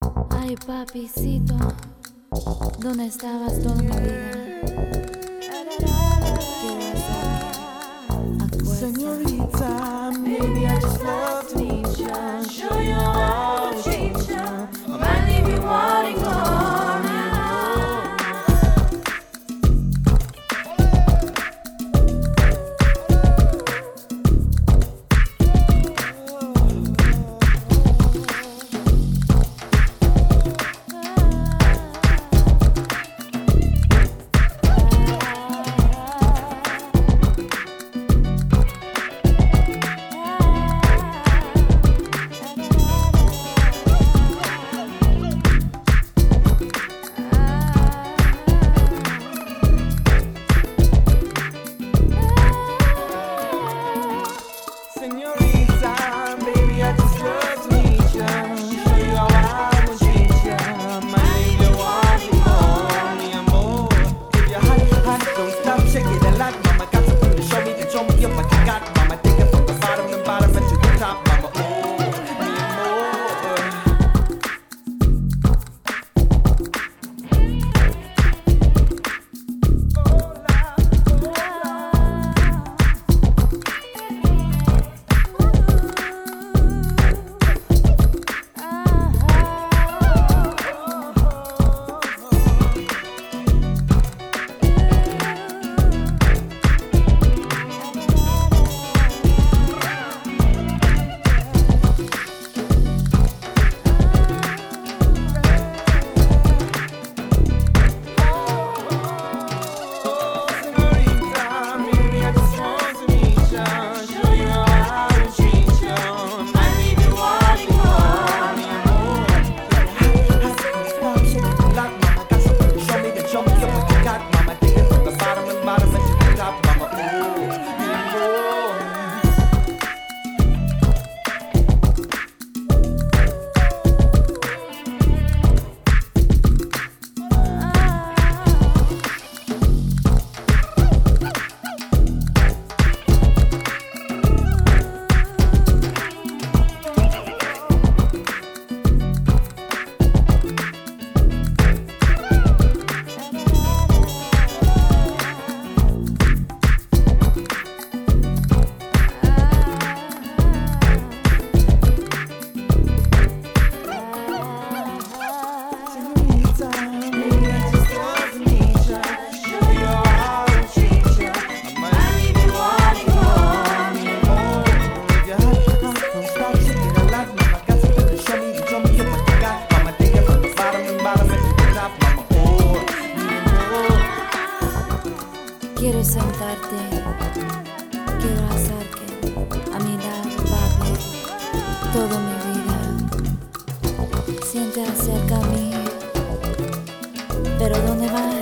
Ay, papicito, ¿dónde estabas toda mi vida? Quiero besarte a Señorita, maybe I just love to meet ya, show you how I treat ya. I might leave you wanting more and quiero sentarte, quiero hacerte a mi lado, papi, toda mi vida. Siente acerca a mí, pero ¿dónde vas?